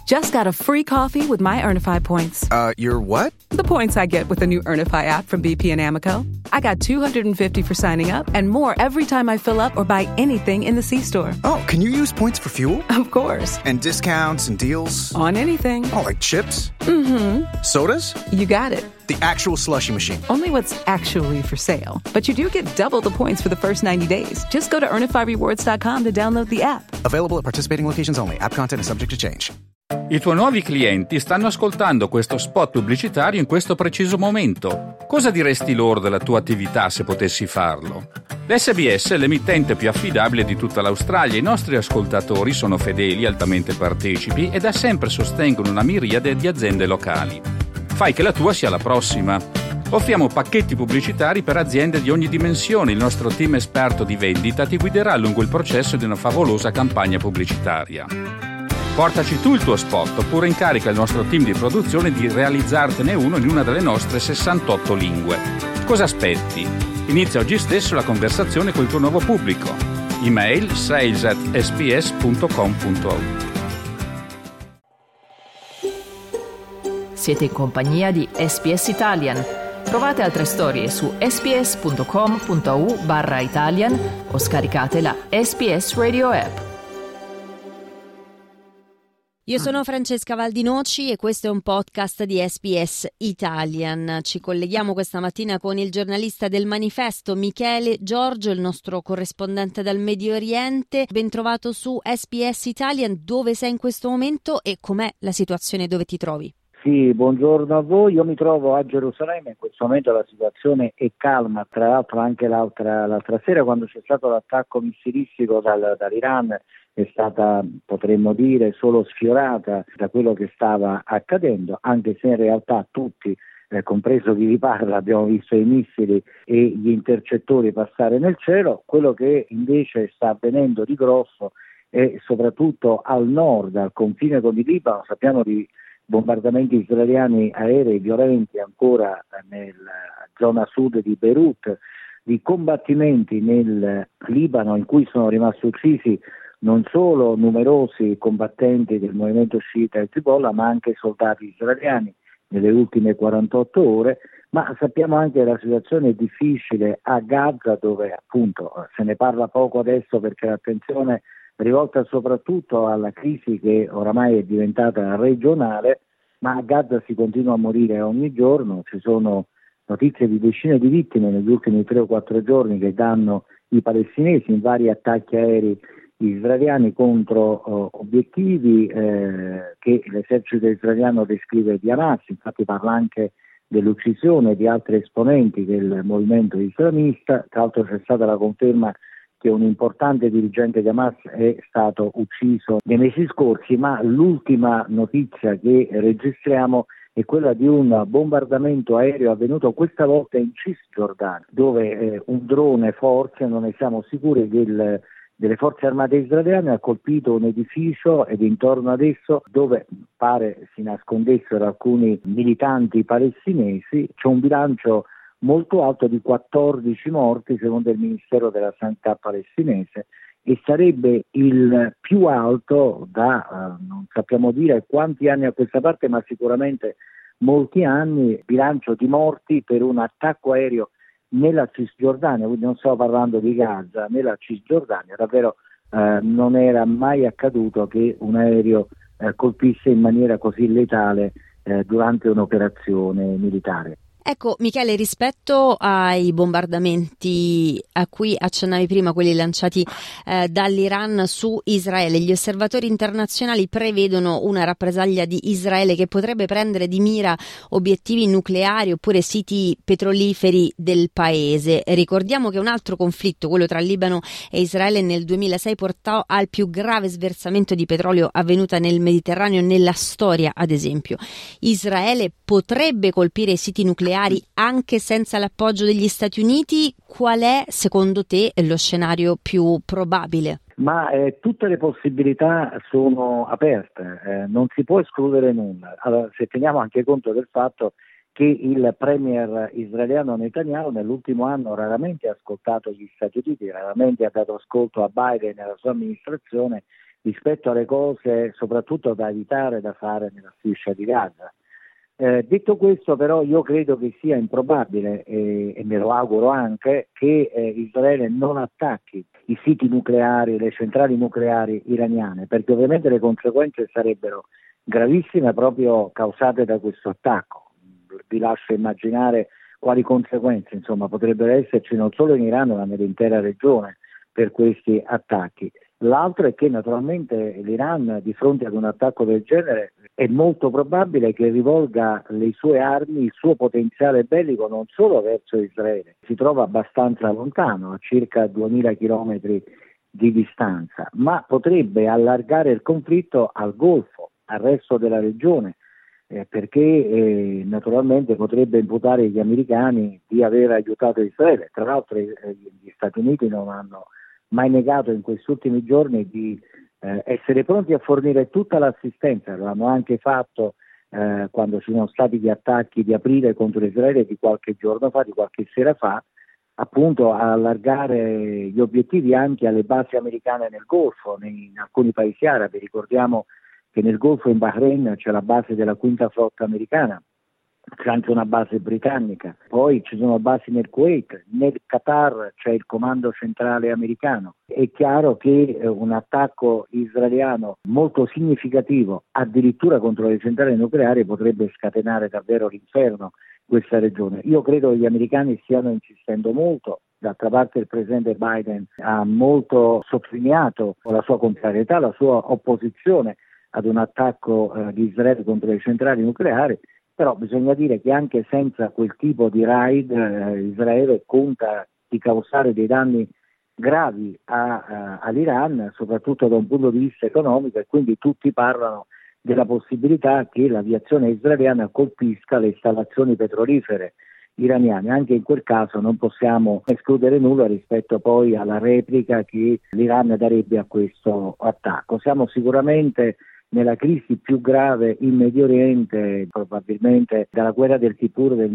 Just got a free coffee with my Earnify points. Your what? The points I get with the new Earnify app from BP and Amoco. I got $250 for signing up and more every time I fill up or buy anything in the C-store. Oh, can you use points for fuel? Of course. And discounts and deals? On anything. Oh, like chips? Mm-hmm. Sodas? You got it. The actual slushie machine. Only what's actually for sale. But you do get double the points for the first 90 days. Just go to earnifyrewards.com to download the app. Available at participating locations only. App content is subject to change. I tuoi nuovi clienti stanno ascoltando questo spot pubblicitario in questo preciso momento. Cosa diresti loro della tua attività se potessi farlo? L'SBS è l'emittente più affidabile di tutta l'Australia. I nostri ascoltatori sono fedeli, altamente partecipi e da sempre sostengono una miriade di aziende locali. Fai che la tua sia la prossima. Offriamo pacchetti pubblicitari per aziende di ogni dimensione. Il nostro team esperto di vendita ti guiderà lungo il processo di una favolosa campagna pubblicitaria. Portaci tu il tuo spot oppure incarica il nostro team di produzione di realizzartene uno in una delle nostre 68 lingue. Cosa aspetti? Inizia oggi stesso la conversazione col tuo nuovo pubblico. Email sales@sbs.com.au. Siete in compagnia di SBS Italian. Trovate altre storie su sbs.com.au/Italian o scaricate la SBS Radio app. Io sono Francesca Valdinoci e questo è un podcast di SBS Italian. Ci colleghiamo questa mattina con il giornalista del Manifesto Michele Giorgio, il nostro corrispondente dal Medio Oriente. Ben trovato su SBS Italian. Dove sei in questo momento e com'è la situazione dove ti trovi? Sì, buongiorno a voi. Io mi trovo a Gerusalemme, in questo momento la situazione è calma, tra l'altro anche l'altra sera quando c'è stato l'attacco missilistico dall'Iran è stata, potremmo dire, solo sfiorata da quello che stava accadendo, anche se in realtà tutti, compreso chi vi parla, abbiamo visto i missili e gli intercettori passare nel cielo. Quello che invece sta avvenendo di grosso è soprattutto al nord, al confine con il Libano. Sappiamo di bombardamenti israeliani aerei violenti ancora nella zona sud di Beirut, di combattimenti nel Libano in cui sono rimasti uccisi non solo numerosi combattenti del movimento sciita Hezbollah, ma anche soldati israeliani nelle ultime 48 ore, ma sappiamo anche che la situazione è difficile a Gaza, dove appunto se ne parla poco adesso perché l'attenzione è rivolta soprattutto alla crisi che oramai è diventata regionale, ma a Gaza si continua a morire ogni giorno. Ci sono notizie di decine di vittime negli ultimi 3 o 4 giorni che danno i palestinesi in vari attacchi aerei israeliani contro obiettivi che l'esercito israeliano descrive di Hamas. Infatti parla anche dell'uccisione di altri esponenti del movimento islamista. Tra l'altro c'è stata la conferma che un importante dirigente di Hamas è stato ucciso nei mesi scorsi, ma l'ultima notizia che registriamo è quella di un bombardamento aereo avvenuto questa volta in Cisgiordania, dove un drone forze, non ne siamo sicuri, delle forze armate israeliane ha colpito un edificio ed intorno ad esso, dove pare si nascondessero alcuni militanti palestinesi. C'è un bilancio molto alto di 14 morti secondo il Ministero della Sanità palestinese e sarebbe il più alto da non sappiamo dire quanti anni a questa parte, ma sicuramente molti anni, bilancio di morti per un attacco aereo nella Cisgiordania, quindi non stiamo parlando di Gaza, nella Cisgiordania. Davvero non era mai accaduto che un aereo colpisse in maniera così letale durante un'operazione militare. Ecco Michele, rispetto ai bombardamenti a cui accennavi prima, quelli lanciati dall'Iran su Israele, gli osservatori internazionali prevedono una rappresaglia di Israele che potrebbe prendere di mira obiettivi nucleari oppure siti petroliferi del paese. Ricordiamo che un altro conflitto, quello tra Libano e Israele, nel 2006 portò al più grave sversamento di petrolio avvenuta nel Mediterraneo nella storia, ad esempio. Israele potrebbe colpire i siti nucleari anche senza l'appoggio degli Stati Uniti. Qual è, secondo te, lo scenario più probabile? Ma tutte le possibilità sono aperte, non si può escludere nulla. Allora, se teniamo anche conto del fatto che il premier israeliano Netanyahu nell'ultimo anno raramente ha ascoltato gli Stati Uniti, raramente ha dato ascolto a Biden e alla sua amministrazione, rispetto alle cose soprattutto da evitare da fare nella striscia di Gaza. Detto questo, però, io credo che sia improbabile e me lo auguro anche che Israele non attacchi i siti nucleari, le centrali nucleari iraniane, perché ovviamente le conseguenze sarebbero gravissime proprio causate da questo attacco. Vi lascio immaginare quali conseguenze potrebbero esserci non solo in Iran ma nell'intera regione per questi attacchi. L'altro è che naturalmente l'Iran, di fronte ad un attacco del genere, è molto probabile che rivolga le sue armi, il suo potenziale bellico non solo verso Israele, si trova abbastanza lontano, a circa 2000 chilometri di distanza, ma potrebbe allargare il conflitto al Golfo, al resto della regione, perché naturalmente potrebbe imputare gli americani di aver aiutato Israele. Tra l'altro gli Stati Uniti non hanno mai negato in questi ultimi giorni di essere pronti a fornire tutta l'assistenza, lo hanno anche fatto quando ci sono stati gli attacchi di aprile contro Israele di qualche giorno fa, di qualche sera fa, appunto a allargare gli obiettivi anche alle basi americane nel Golfo, in alcuni paesi arabi. Ricordiamo che nel Golfo, in Bahrain, c'è la base della quinta flotta americana, c'è anche una base britannica, poi ci sono basi nel Kuwait, nel Qatar c'è il comando centrale americano. È chiaro che un attacco israeliano molto significativo, addirittura contro le centrali nucleari, potrebbe scatenare davvero l'inferno in questa regione. Io credo che gli americani stiano insistendo molto. D'altra parte il presidente Biden ha molto sottolineato la sua contrarietà, la sua opposizione ad un attacco di Israele contro le centrali nucleari. Però bisogna dire che anche senza quel tipo di raid Israele conta di causare dei danni gravi all'Iran, soprattutto da un punto di vista economico, e quindi tutti parlano della possibilità che l'aviazione israeliana colpisca le installazioni petrolifere iraniane. Anche in quel caso non possiamo escludere nulla rispetto poi alla replica che l'Iran darebbe a questo attacco. Siamo sicuramente nella crisi più grave in Medio Oriente, probabilmente dalla guerra del Kippur del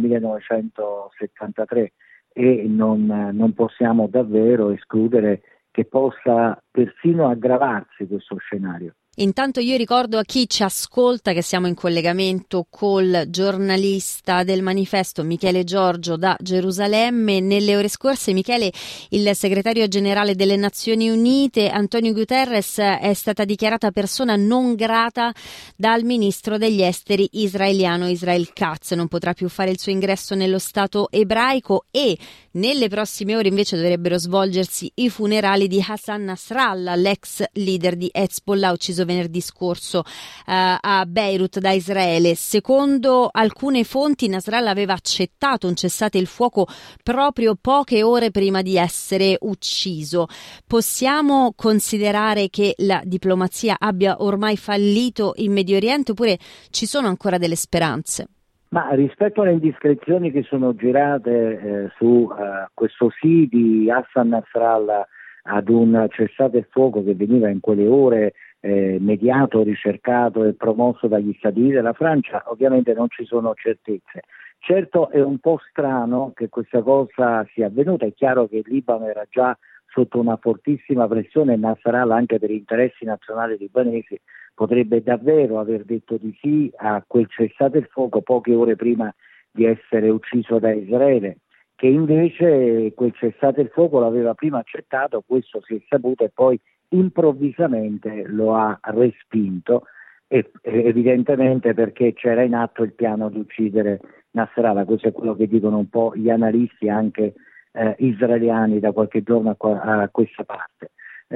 1973, e non possiamo davvero escludere che possa persino aggravarsi questo scenario. Intanto io ricordo a chi ci ascolta che siamo in collegamento col giornalista del Manifesto Michele Giorgio da Gerusalemme. Nelle ore scorse, Michele, il segretario generale delle Nazioni Unite Antonio Guterres è stata dichiarata persona non grata dal ministro degli esteri israeliano Israel Katz. Non potrà più fare il suo ingresso nello Stato ebraico e nelle prossime ore invece dovrebbero svolgersi i funerali di Hassan Nasrallah, l'ex leader di Hezbollah, ucciso venerdì scorso a Beirut da Israele. Secondo alcune fonti, Nasrallah aveva accettato un cessate il fuoco proprio poche ore prima di essere ucciso. Possiamo considerare che la diplomazia abbia ormai fallito in Medio Oriente oppure ci sono ancora delle speranze? Ma rispetto alle indiscrezioni che sono girate su questo sì di Hassan Nasrallah ad un cessate il fuoco che veniva in quelle ore mediato, ricercato e promosso dagli Stati Uniti e dalla Francia, ovviamente non ci sono certezze. Certo è un po' strano che questa cosa sia avvenuta, è chiaro che il Libano era già sotto una fortissima pressione e Nasrallah, anche per interessi nazionali libanesi, potrebbe davvero aver detto di sì a quel cessate il fuoco poche ore prima di essere ucciso da Israele, che invece quel cessate il fuoco l'aveva prima accettato, questo si è saputo, e poi improvvisamente lo ha respinto, evidentemente perché c'era in atto il piano di uccidere Nasrallah. Questo è quello che dicono un po' gli analisti anche israeliani da qualche giorno a questa parte.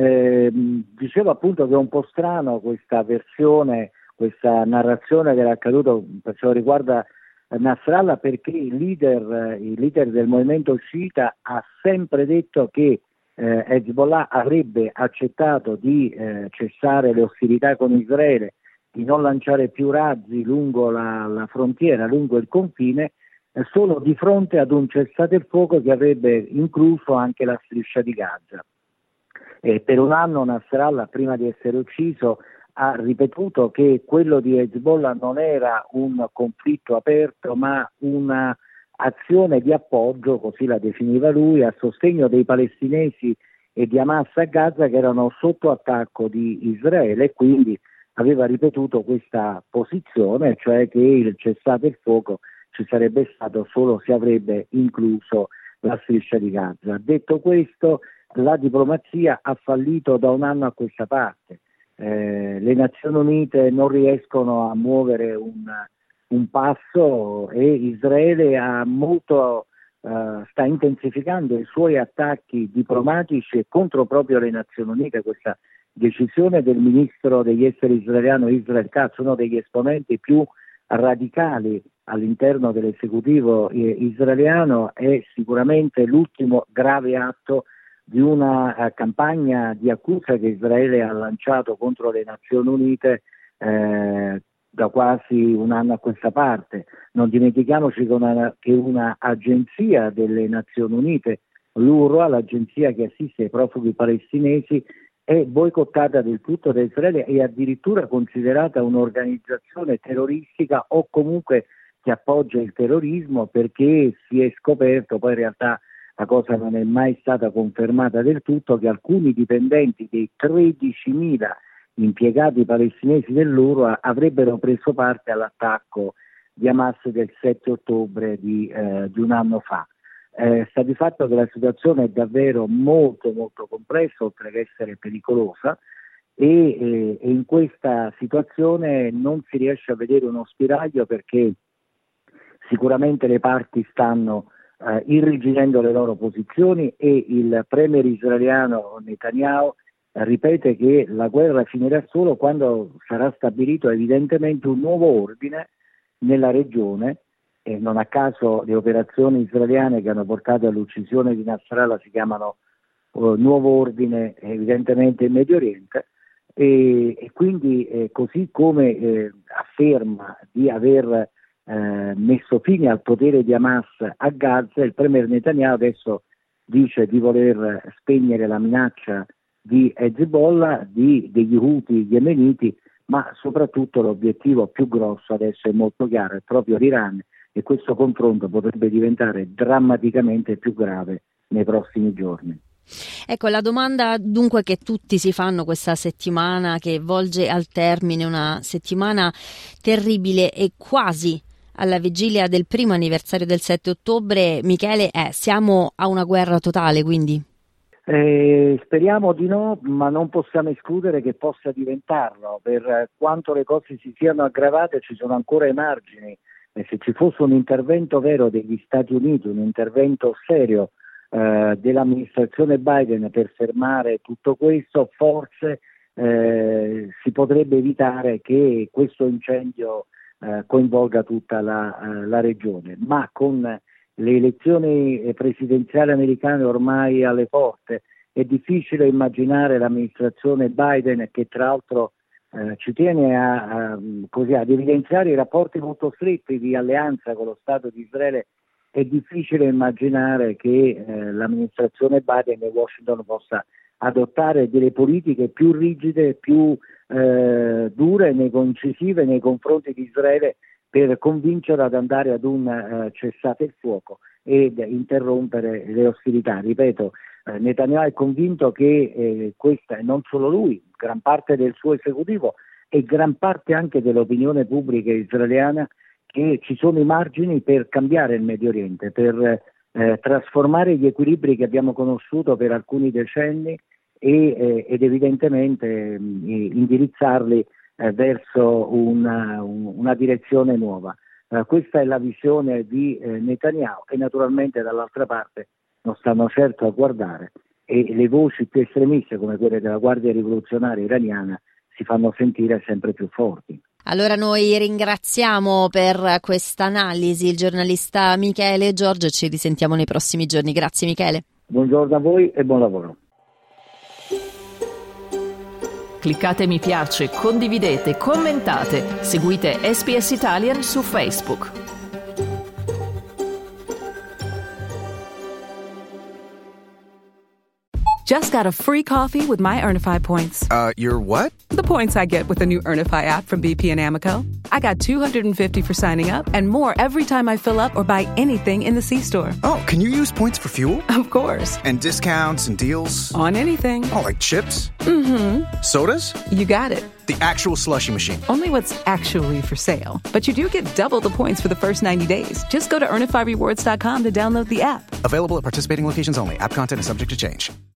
Dicevo appunto che è un po' strano questa versione, questa narrazione dell'accaduto per ciò che riguarda Nasrallah, perché il leader del movimento sciita ha sempre detto che Hezbollah avrebbe accettato di cessare le ostilità con Israele, di non lanciare più razzi lungo la frontiera, lungo il confine, solo di fronte ad un cessate il fuoco che avrebbe incluso anche la striscia di Gaza. Per un anno Nasrallah, prima di essere ucciso, ha ripetuto che quello di Hezbollah non era un conflitto aperto, ma una azione di appoggio, così la definiva lui, a sostegno dei palestinesi e di Hamas a Gaza, che erano sotto attacco di Israele, e quindi aveva ripetuto questa posizione, cioè che il cessate il fuoco ci sarebbe stato solo se avrebbe incluso la striscia di Gaza. Detto questo, la diplomazia ha fallito da un anno a questa parte. Le Nazioni Unite non riescono a muovere un passo, e Israele sta intensificando i suoi attacchi diplomatici contro proprio le Nazioni Unite. Questa decisione del ministro degli esteri israeliano Israel Katz, uno degli esponenti più radicali all'interno dell'esecutivo israeliano, è sicuramente l'ultimo grave atto di una campagna di accusa che Israele ha lanciato contro le Nazioni Unite da quasi un anno a questa parte. Non dimentichiamoci che una agenzia delle Nazioni Unite, l'UNRWA, l'agenzia che assiste ai profughi palestinesi, è boicottata del tutto da Israele e addirittura considerata un'organizzazione terroristica, o comunque che appoggia il terrorismo, perché si è scoperto, poi in realtà la cosa non è mai stata confermata del tutto, che alcuni dipendenti dei 13.000 impiegati palestinesi dell'UNRWA avrebbero preso parte all'attacco di Hamas del 7 ottobre di un anno fa. Sta di fatto che la situazione è davvero molto molto complessa, oltre che essere pericolosa, e in questa situazione non si riesce a vedere uno spiraglio, perché sicuramente le parti stanno irrigidendo le loro posizioni, e il premier israeliano Netanyahu ripete che la guerra finirà solo quando sarà stabilito evidentemente un nuovo ordine nella regione, e non a caso le operazioni israeliane che hanno portato all'uccisione di Nasrallah si chiamano nuovo ordine evidentemente in Medio Oriente, e quindi così come afferma di aver messo fine al potere di Hamas a Gaza, il premier Netanyahu adesso dice di voler spegnere la minaccia di Hezbollah, degli Houthi yemeniti, ma soprattutto l'obiettivo più grosso adesso è molto chiaro, è proprio l'Iran, e questo confronto potrebbe diventare drammaticamente più grave nei prossimi giorni. Ecco, la domanda dunque che tutti si fanno questa settimana, che volge al termine una settimana terribile e quasi alla vigilia del primo anniversario del 7 ottobre, Michele, siamo a una guerra totale quindi? Speriamo di no, ma non possiamo escludere che possa diventarlo. Per quanto le cose si siano aggravate, ci sono ancora i margini, e se ci fosse un intervento vero degli Stati Uniti, un intervento serio dell'amministrazione Biden per fermare tutto questo, forse si potrebbe evitare che questo incendio coinvolga tutta la regione. Ma con le elezioni presidenziali americane ormai alle porte, è difficile immaginare l'amministrazione Biden, che tra l'altro ci tiene ad evidenziare i rapporti molto stretti di alleanza con lo Stato di Israele. È difficile immaginare che l'amministrazione Biden e Washington possa adottare delle politiche più rigide, più dure, concisive nei confronti di Israele, per convincere ad andare ad un cessate il fuoco ed interrompere le ostilità. Ripeto, Netanyahu è convinto che questa, e non solo lui, gran parte del suo esecutivo e gran parte anche dell'opinione pubblica israeliana, che ci sono i margini per cambiare il Medio Oriente, per trasformare gli equilibri che abbiamo conosciuto per alcuni decenni ed evidentemente indirizzarli verso una direzione nuova. Questa è la visione di Netanyahu, e naturalmente dall'altra parte non stanno certo a guardare, e le voci più estremiste come quelle della Guardia Rivoluzionaria iraniana si fanno sentire sempre più forti. Allora noi ringraziamo per questa analisi il giornalista Michele Giorgio, ci risentiamo nei prossimi giorni. Grazie Michele. Buongiorno a voi e buon lavoro. Cliccate mi piace, condividete, commentate, seguite SBS Italian su Facebook. just got a free coffee with my Earnify points. Your what? The points I get with the new Earnify app from BP and Amoco. I got $250 for signing up and more every time I fill up or buy anything in the C-store. Oh, can you use points for fuel? Of course. And discounts and deals? On anything. Oh, like chips? Mm-hmm. Sodas? You got it. The actual slushie machine. Only what's actually for sale. But you do get double the points for the first 90 days. Just go to EarnifyRewards.com to download the app. Available at participating locations only. App content is subject to change.